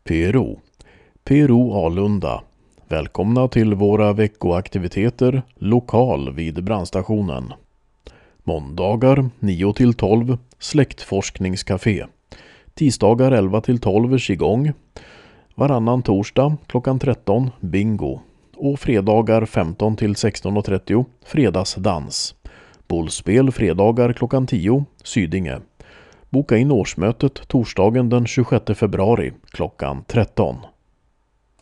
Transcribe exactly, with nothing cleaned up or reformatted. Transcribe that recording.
P R O. P R O Alunda. Välkomna till våra veckoaktiviteter lokal vid brandstationen. Måndagar nio till tolv släktforskningscafé. Tisdagar elva till tolv qigong. Varannan torsdag klockan tretton bingo. Och fredagar femton till sexton och trettio fredagsdans. Bollspel fredagar klockan tio Sydinge. Boka in årsmötet torsdagen den tjugosjätte februari klockan tretton.